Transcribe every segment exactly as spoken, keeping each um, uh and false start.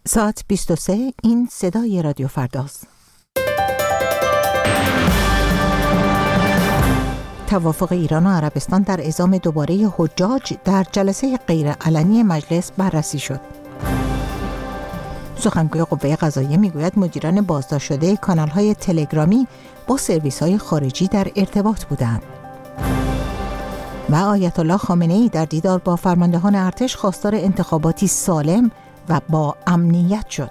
ساعت بیست و سه، این صدای رادیو فرداست. توافق ایران و عربستان در اعزام دوباره حجاج در جلسه غیرعلنی مجلس بررسی شد. سخنگوی قوه قضاییه میگوید مدیران بازداشت شده کانال‌های تلگرامی با سرویس‌های خارجی در ارتباط بودند. و آیت الله خامنه‌ای در دیدار با فرماندهان ارتش خواستار انتخاباتی سالم و با امنیت شد.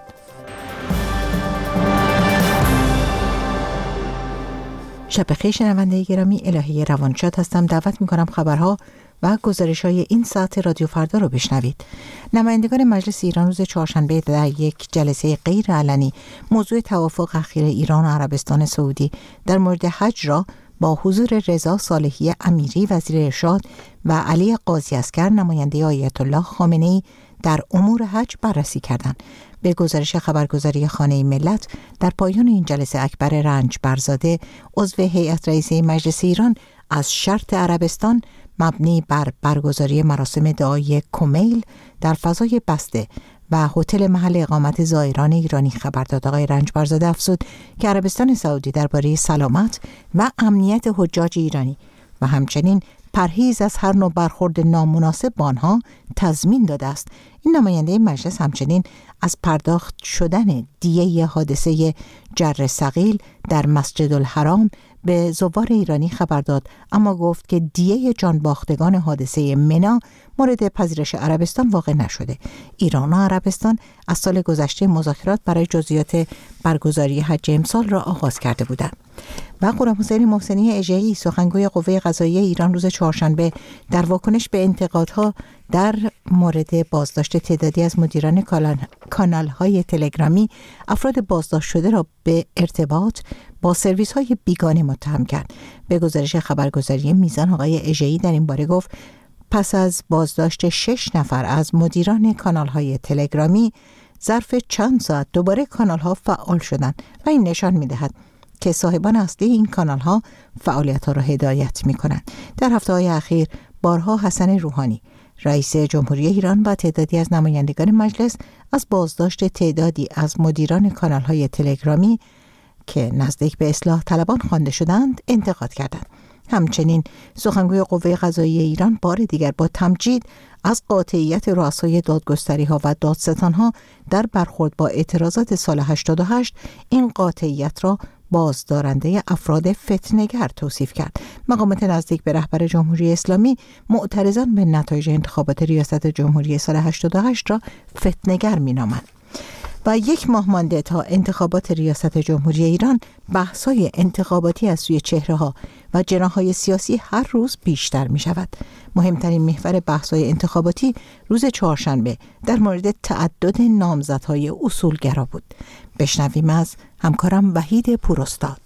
شب بخیر شنونده گرامی، الهی روانشاد هستم. دعوت می‌کنم خبرها و گزارش‌های این ساعت رادیو فردا رو بشنوید. نمایندگان مجلس ایران روز چهارشنبه در یک جلسه غیرعلنی موضوع توافق اخیر ایران و عربستان سعودی در مورد حج را با حضور رضا صالحی امیری وزیر ارشاد و علی قاضی اسکر نماینده آیت الله خامنه‌ای در امور حج بررسی کردند. به گزارش خبرگزاری خانه ملت، در پایان این جلسه اکبر رنج برزاده عضو هیئت رئیسه مجلس ایران از شرط عربستان مبنی بر برگزاری مراسم دعای کمیل در فضای بسته و هتل محل اقامت زائران ایرانی خبر داد. آقای رنج برزاده افزود که عربستان سعودی درباره سلامت و امنیت حجاج ایرانی و همچنین پرهیز از هر نوع برخورد نامناسب با آنها تضمین داده است. این نماینده مجلس همچنین از پرداخت شدن دیه حادثه جر ثقیل در مسجد الحرام به زوار ایرانی خبر داد، اما گفت که دیه جانباختگان حادثه منی مورد پذیرش عربستان واقع نشده. ایران و عربستان از سال گذشته مذاکرات برای جزئیات برگزاری حج امسال را آغاز کرده بودند. و غلامحسین محسنی اژه‌ای سخنگوی قوه قضاییه ایران روز چهارشنبه در واکنش به انتقادها در مورد بازداشت تعدادی از مدیران کانال‌های تلگرامی افراد بازداشت شده را به ارتباط با سرویس‌های بیگانه متهم کرد. به گزارش خبرگزاری میزان، آقای اژه‌ای در این باره گفت پس از بازداشت شش نفر از مدیران کانال‌های تلگرامی ظرف چند ساعت دوباره کانال‌ها فعال شدند و این نشان می‌دهد که صاحبان اصلی این کانال‌ها فعالیت‌ها را هدایت می‌کنند. در هفته‌های اخیر بارها حسن روحانی رئیس جمهوری ایران و تعدادی از نمایندگان مجلس از بازداشت تعدادی از مدیران کانال‌های تلگرامی که نزدیک به اصلاح طلبان خوانده شدند انتقاد کردند. همچنین سخنگوی قوه قضاییه ایران بار دیگر با تمجید از قاطعیت رؤسای دادگستری‌ها و دادستان‌ها در برخورد با اعتراضات سال هشتاد و هشت این قاطعیت را بازدارنده افراد فتنه‌گر توصیف کرد. مقامات نزدیک به رهبر جمهوری اسلامی معترضان به نتایج انتخابات ریاست جمهوری سال هشتاد و هشت را فتنه‌گر می‌نامند. و یک ماه مانده تا انتخابات ریاست جمهوری ایران، بحث‌های انتخاباتی از سوی چهره‌ها و جناح‌های سیاسی هر روز بیشتر می‌شود. مهمترین محور بحث‌های انتخاباتی روز چهارشنبه در مورد تعدد نامزدهای اصولگرا بود. بشنویم از همکارم وحید پوراستاد.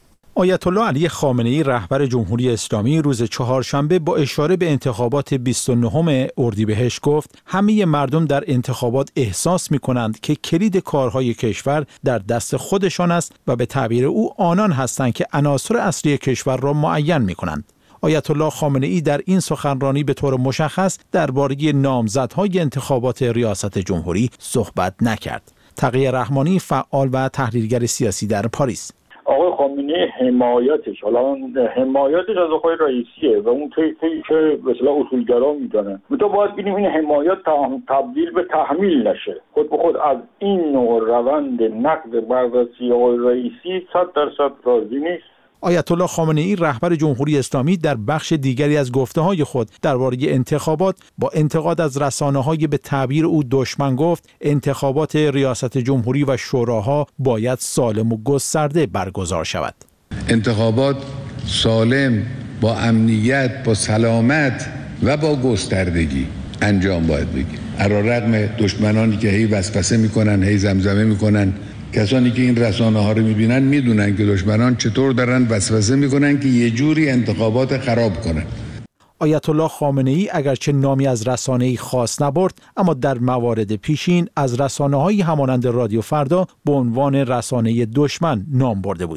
آیت الله علی خامنه‌ای رهبر جمهوری اسلامی روز چهارشنبه با اشاره به انتخابات بیست و نهم اردیبهشت گفت همه مردم در انتخابات احساس می‌کنند که کلید کارهای کشور در دست خودشان است و به تعبیر او آنان هستند که عناصر اصلی کشور را معین می‌کنند. آیت الله خامنه‌ای در این سخنرانی به طور مشخص درباره نامزدهای انتخابات ریاست جمهوری صحبت نکرد. تقی رحمانی فعال و تحلیلگر سیاسی در پاریس: آقای خامنه‌ای حمایتش، حالا حمایتش از آقای رئیسیه و اون طیفی که به اصطلاح اصولگرا میدونن، تو باید ببینیم این حمایت تبدیل به تحمیل نشه. خود به خود از این نوع روند نقد بررسی آقای رئیسی صد درصد راضی نیست. آیت الله خامنه‌ای رهبر جمهوری اسلامی در بخش دیگری از گفته‌های خود درباره انتخابات با انتقاد از رسانه‌های به تعبیر او دشمن گفت انتخابات ریاست جمهوری و شوراها باید سالم و گسترده برگزار شود. انتخابات سالم، با امنیت، با سلامت و با گستردگی انجام باید بگیره. علی‌رغم دشمنانی که هی وسوسه میکنن، هی زمزمه میکنن، کسانی که این رسانه ها رو میبینن میدونن که دشمنان چطور دارن وسوسه میکنن که یه جوری انتخابات خراب کنن. آیت الله خامنه‌ای اگرچه نامی از رسانه‌ای خاص نبرد، اما در موارد پیشین از رسانه‌هایی همانند رادیو فردا به عنوان رسانه دشمن نام برده بود.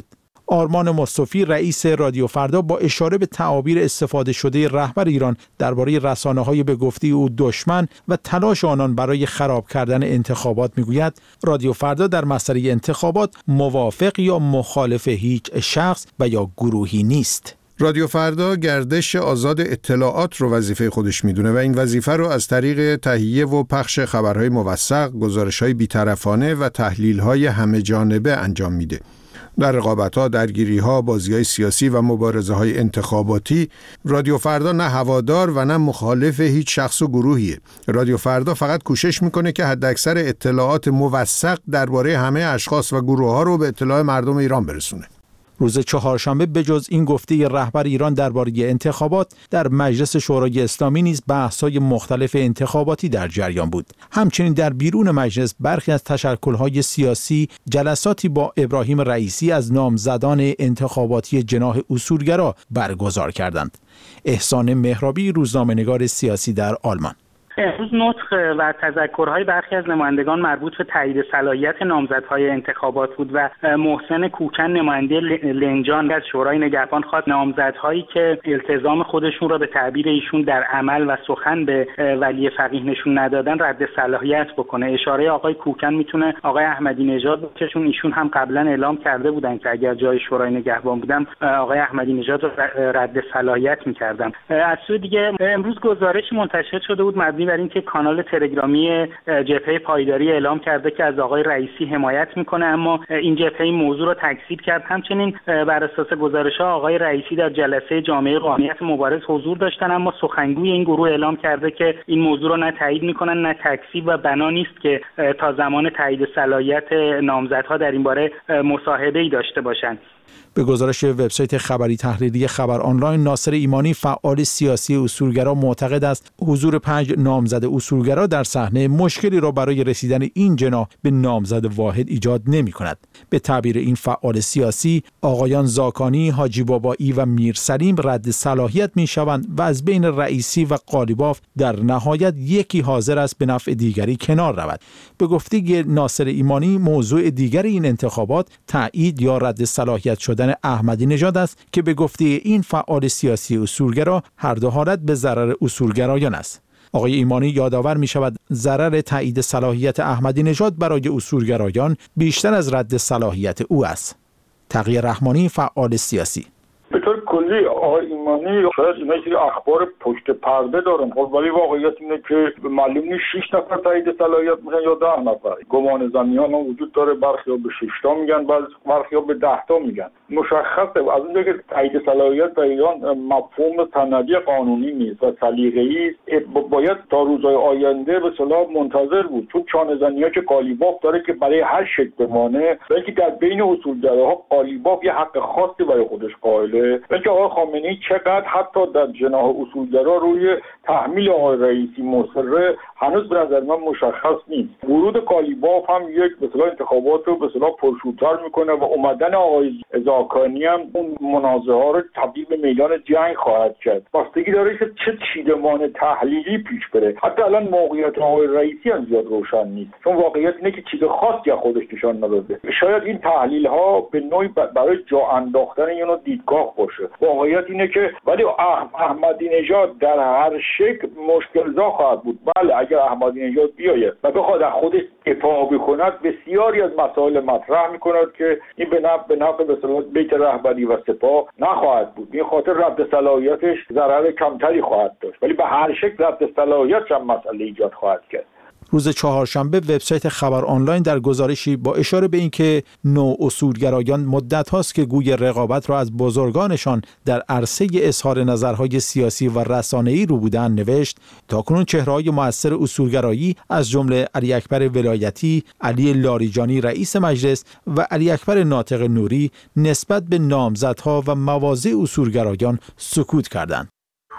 آرمان مصطفی رئیس رادیو فردا با اشاره به تعابیر استفاده شده رهبر ایران درباره رسانه‌های به گفته او دشمن و تلاش آنان برای خراب کردن انتخابات میگوید رادیو فردا در مسئله انتخابات موافق یا مخالف هیچ شخص و یا گروهی نیست. رادیو فردا گردش آزاد اطلاعات رو وظیفه خودش میدونه و این وظیفه رو از طریق تهیه و پخش خبرهای موثق، گزارش‌های بی‌طرفانه و تحلیل‌های همه جانبه انجام میده. در رقابت‌ها، درگیری‌ها، بازی‌های سیاسی و مبارزه‌های انتخاباتی، رادیو فردا نه هوادار و نه مخالف هیچ شخص و گروهیه. رادیو فردا فقط کوشش میکنه که حداکثر اطلاعات موثق درباره همه اشخاص و گروه‌ها رو به اطلاع مردم ایران برسونه. روز چهارشنبه بجز این گفته رهبر ایران درباره انتخابات، در مجلس شورای اسلامی نیز بحث‌های مختلف انتخاباتی در جریان بود. همچنین در بیرون مجلس برخی از تشکل‌های سیاسی جلساتی با ابراهیم رئیسی از نامزدان انتخاباتی جناح اصولگرا برگزار کردند. احسان مهرابی، روزنامه‌نگار سیاسی در آلمان. امروز نطق و تذکرهای برخی از نمایندگان مربوط به تایید صلاحیت نامزدهای انتخابات بود و محسن کوکن نماینده لنجان از شورای نگهبان خواست نامزدهایی که التزام خودشون را به تعبیر ایشون در عمل و سخن به ولی فقیه نشون ندادن رد صلاحیت بکنه. اشاره آقای کوکن میتونه آقای احمدی نژاد باشه، چون ایشون هم قبلا اعلام کرده بودن که اگر جای شورای نگهبان بودم آقای احمدی نژاد رد صلاحیت میکردم. از سوی دیگه امروز گزارشی منتشر شده بود مبنی بر اینکه کانال تلگرامی جبهه پایداری اعلام کرده که از آقای رئیسی حمایت میکنه، اما این جبهه این موضوع رو تکذیب کرد. همچنین بر اساس گزارش‌ها آقای رئیسی در جلسه جامعه قومیت مبارز حضور داشتن، اما سخنگوی این گروه اعلام کرده که این موضوع رو نه تایید میکنن نه تکذیب و بنا نیست که تا زمان تایید صلاحیت نامزدها در این باره مصاحبه‌ای داشته باشند. به گزارش وبسایت خبری تحریری خبر آنلاین، ناصر ایمانی فعال سیاسی اصولگرا معتقد است حضور پنج نامزد اصولگرا در صحنه مشکلی را برای رسیدن این جناح به نامزد واحد ایجاد نمی کند. به تعبیر این فعال سیاسی، آقایان زاکانی، حاجی بابایی و میر سلیم رد صلاحیت می شوند و از بین رئیسی و قالیباف در نهایت یکی حاضر است به نفع دیگری کنار رود. به گفته ناصر ایمانی، موضوع دیگر این انتخابات تایید یا رد صلاحیت شدن احمدی نژاد است که به گفته این فعال سیاسی اصولگرا هر دو حالت به ضرر اصولگرایان است. آقای ایمانی یادآور می شود ضرر تایید صلاحیت احمدی نژاد برای اصولگرایان بیشتر از رد صلاحیت او است. تقی رحمانی فعال سیاسی: به طور کلی آقای ایمانی شاید اینا چیزی اخبار پشت پرده دارن، خب ولی واقعیت اینه که معلوم نیست شش نفر تایید صلاحیت میگن یا ده نفر. گمان زنیان هم وجود داره، برخیا به شش تا میگن، برخیا به ده تا میگن. مشخصه از اونجا که تایید صلاحیت در ایران مفهوم سندی قانونی نیست و سلیقه‌ای است، باید تا روزهای آینده به اصطلاح منتظر بود. چون چانه زنی‌ها که قالیباف داره که برای هر شکل بمانه، بلکه در بین اصولگراها قالیباف یه حق خاصی برای خودش قائله. بلکه آقای خامنه‌ای چقدر حتی در جناح اصولگرا روی تحمیل آقای رئیسی مصره هنوز به نظر من مشخص نیست. ورود قالیباف هم یک به اصطلاح انتخابات رو به اصطلاح پرشورتر میکنه و اومدن آقای زاکانی هم اون منازعه ها رو تبدیل به میدان جنگ خواهد کرد. بستگی داره که چه چیدمان تحلیلی پیش بره. حتی الان موقعیت آقای رئیسی هم زیاد روشن نیست، چون واقعیت اینه که چیز خاصی از خودش نشان نداده. شاید این تحلیل ها به نوعی برای جا انداختن اینو دیدگاه باشه. واقعیت اینه که ولی احمدی نژاد در هر شکل مشکل‌زا خواهد بود. بله، اگر احمدی نژاد بیاید و بخواد از خودش دفاع بکند، بسیاری از مسائل مطرح می‌کند که این به نفع به نفع به اصطلاح بیت رهبری و سپاه نخواهد بود. این خاطر رد صلاحیتش ضرر کمتری خواهد داشت، ولی به هر شکل رد صلاحیت هم مسئله ایجاد خواهد کرد. روز چهارشنبه وبسایت خبر آنلاین در گزارشی با اشاره به اینکه نو اصولگرایان مدت هاست که گوی رقابت را از بزرگانشان در عرصه اظهار نظرهای سیاسی و رسانه‌ای رو بودند نوشت تاکنون چهره‌های مؤثر اصولگرایی از جمله علی اکبر ولایتی، علی لاریجانی رئیس مجلس و علی اکبر ناطق نوری نسبت به نامزدها و مواضع اصولگرایان سکوت کردند.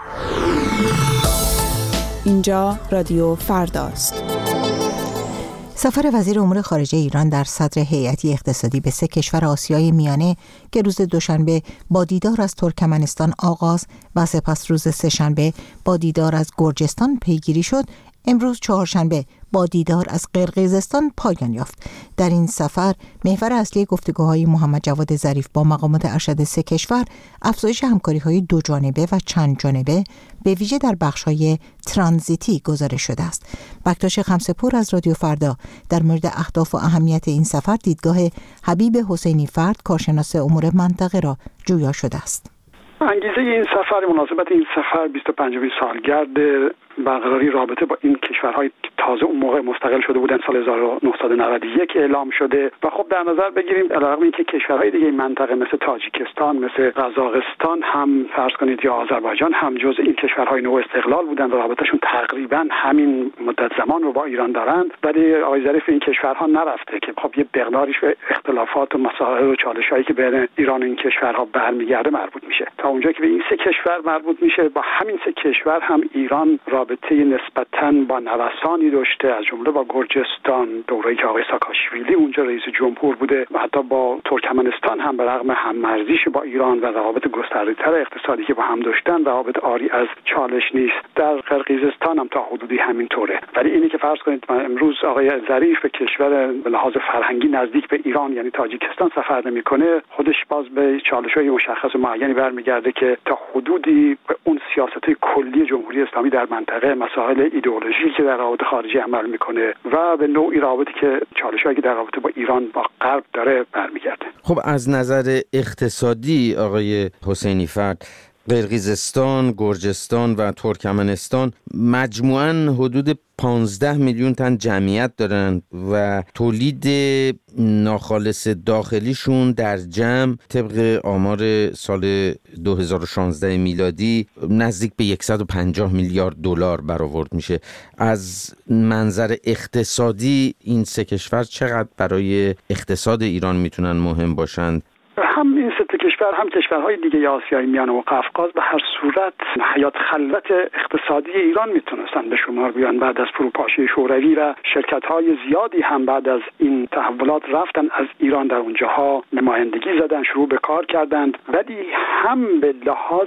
اینجا رادیو فرداست. سفر وزیر امور خارجه ایران در صدر هیئتی اقتصادی به سه کشور آسیای میانه که روز دوشنبه با دیدار از ترکمنستان آغاز و سپس روز سه‌شنبه با دیدار از گرجستان پیگیری شد، امروز چهارشنبه با دیدار از قرقیزستان پایان یافت. در این سفر محور اصلی گفتگوهای محمد جواد ظریف با مقامات ارشد سه کشور افزایش همکاری‌های دو جانبه و چند جانبه به ویژه در بخش‌های ترانزیتی گزارش شده است. بکتاش خمسه‌پور از رادیو فردا در مورد اهداف و اهمیت این سفر دیدگاه حبیب حسینی فرد کارشناس امور منطقه را جویا شده است. انگیزه این سفر، مناسبت این سفر بیست و پنجمین سالگرد برقراری رابطه با این کشورهای تازه اون موقع مستقل شده بودن، سال هزار و نهصد و نود و یک اعلام شده و خب در نظر بگیریم علاوه اینکه کشورهای دیگه این منطقه مثل تاجیکستان، مثل قزاقستان هم فرض کنید یا آذربایجان هم جز این کشورهای نو استقلال بودن و رابطهشون تقریبا همین مدت زمان رو با ایران دارند، ولی آقای ظریف این کشورها نرفته که خب یه مقداریش به اختلافات و مسائل و چالش‌هایی که بین ایران و این کشورها برمیگرده مربوط میشه. تا اونجا که به این سه کشور مربوط میشه، با همین سه کشور هم ایران رابطه نسبتاً با نوسانی داشته، از جمله با گرجستان دوره‌ای که آقای ساکاشویلی اونجا رئیس جمهور بوده و حتی با ترکمنستان هم به رغم هم‌مرزیش با ایران و روابط گسترده‌تر اقتصادی که با هم داشتن، روابط عاری از چالش نیست. در قرقیزستان هم تا حدودی همینطوره. ولی اینی که فرض کنید امروز آقای ظریف به کشور به لحاظ فرهنگی نزدیک به ایران یعنی تاجیکستان سفر نمی‌کنه، خودش باز به چالش‌های مشخص و معینی برمیگرده که تا حدودی به اون سیاست‌های کلی جمهوری اسلامی در منطقه، مسائل ایدئولوژی که در روابط خارجی عمل میکنه و به نوعی روابطی که چالش‌هایی که در رابطه با ایران با غرب داره برمیگرده. خب از نظر اقتصادی آقای حسینی فرد، قرقیزستان، گرجستان و ترکمنستان مجموعاً حدود پانزده میلیون تن جمعیت دارن و تولید ناخالص داخلیشون در جمع طبق آمار سال دو هزار و شانزده میلادی نزدیک به صد و پنجاه میلیارد دلار برآورد میشه. از منظر اقتصادی این سه کشور چقدر برای اقتصاد ایران میتونن مهم باشند؟ هم این سه کشور هم کشورهای دیگه آسیای میانه و قفقاز به هر صورت حیات خلوت اقتصادی ایران میتونستن به شمار بیان. بعد از فروپاشی شوروی و شرکت‌های زیادی هم بعد از این تحولات رفتن از ایران در اونجاها نمایندگی زدن، شروع به کار کردند، ولی هم به لحاظ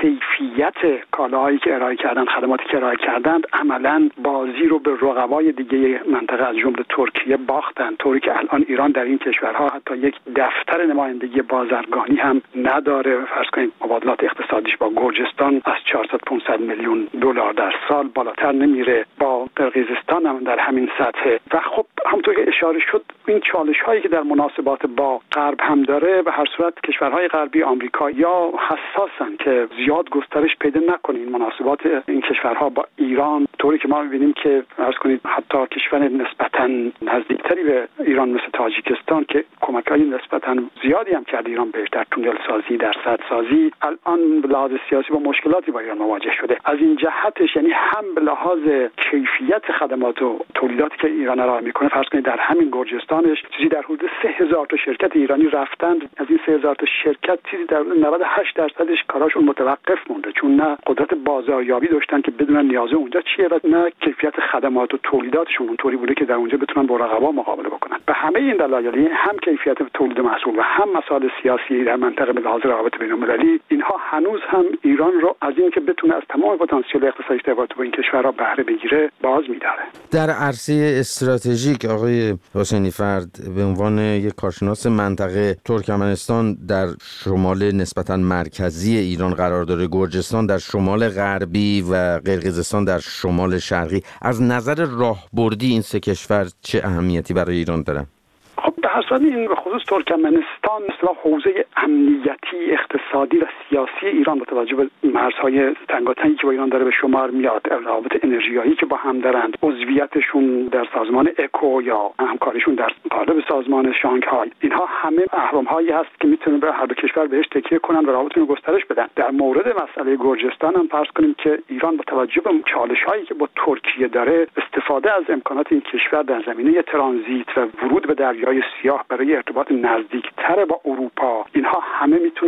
کیفیت کالاهایی که ارائه کردن، خدماتی که ارائه کردند، عملاً بازی رو به رقبای دیگه منطقه از جمله ترکیه باختن، طوری که الان ایران در این کشورها حتی یک دفتر نمایندگی بازرگانی هم نداره. فرض کنید مبادلات اقتصادیش با گرجستان از چهارصد پانصد میلیون دلار در سال بالاتر نمیره، با قرقیزستان هم در همین سطح. و خب همونطور که اشاره شد این چالش هایی که در مناسبات با غرب هم داره، به هر صورت کشورهای غربی آمریکا یا حساسن که زیاد گسترش پیدا نکنه این مناسبات این کشورها با ایران، طوری که ما می‌بینیم که فرض کنید حتی کشور نسبتاً نزدیکتری به ایران مثل تاجیکستان که کمک‌های نسبتاً زیادی هم کرد ایران بهش در تونل سازی، در سدسازی، الان به لحاظ سیاسی با مشکلاتی با ایران مواجه شده. از این جهتش یعنی هم به لحاظ کیفیت خدمات و تولیداتی که ایران ارائه میکنه، فرض کنید در همین گرجستانش چیزی در حدود سه هزار تا شرکت ایرانی رفتند، از این سه هزار تا شرکت چیزی در نود و هشت درصدش کاراشون متوقف مونده، چون نه قدرت بازاریابی داشتن که بدونن نیاز اونجا چیه و نه کیفیت خدمات و تولیداتشون اونطوری بوده که در اونجا بتونن با رقبا مقابله بکنن. به همه این دلایل هم کیفیت تولید محصول و هم مسائل سیاسی در منطقه به لحاظ روابط بین‌المللی، اینها هنوز هم ایران رو از این که بتونه از تمام پتانسیل اقتصادی در رابطه با این کشورها بهره بگیره باز می‌داره. در عرصه استراتژیک آقای حسینی فرد به عنوان یک کارشناس منطقه، ترکمنستان در شمال نسبتاً مرکزی ایران قرار داره، گرجستان در شمال غربی و قرقیزستان در شمال شرقی. از نظر راهبردی این سه کشور چه اهمیتی برای ایران دارن؟ خب به حسب این به خصوص ترکمنستان مثلا حوزه امنیتی، اقتصادی و سیاسی ایران با توجه به مرزهای تنگاتنگی که با ایران داره به شمار میاد، روابط انرژیایی که با هم دارند، عضویتشون در سازمان اکو یا همکاریشون در قالب سازمان شانگهای، اینها همه اهرم‌هایی هست که میتونه به هر دو کشور بهش تکیه کنن و روابطشون رو گسترش بدن. در مورد مسئله گرجستان هم فرض کنیم که ایران با توجه به چالش‌هایی که با ترکیه داره، استفاده از امکانات این کشور در زمینه ترانزیت و ورود به دریای سیاه برای ارتباط نزدیکتر با اروپا، اینها همه میتونه خب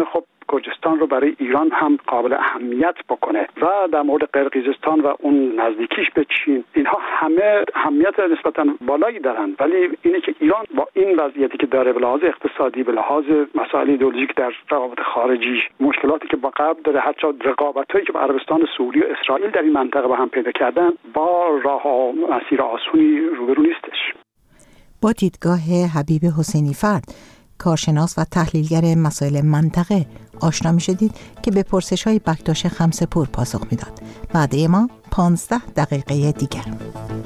گرجستان رو برای ایران هم قابل اهمیت بکنه و در مورد قرقیزستان و اون نزدیکیش به چین، اینها همه اهمیت نسبتاً بالایی دارن، ولی اینه که ایران با این وضعیتی که داره به لحاظ اقتصادی، به لحاظ مسائل ایدئولوژیک در روابط خارجی، مشکلاتی که با غرب داره، حتی رقابتایی که با عربستان سعودی و اسرائیل در این منطقه با هم پیدا کردن، با راه و مسیر آسونی روبرو نیستش. با دیدگاه حبیب حسینی فرد، کارشناس و تحلیلگر مسائل منطقه آشنا می شدید که به پرسش های بکتاش خمسپور پاسخ می داد. بعد ما پانزده دقیقه دیگر.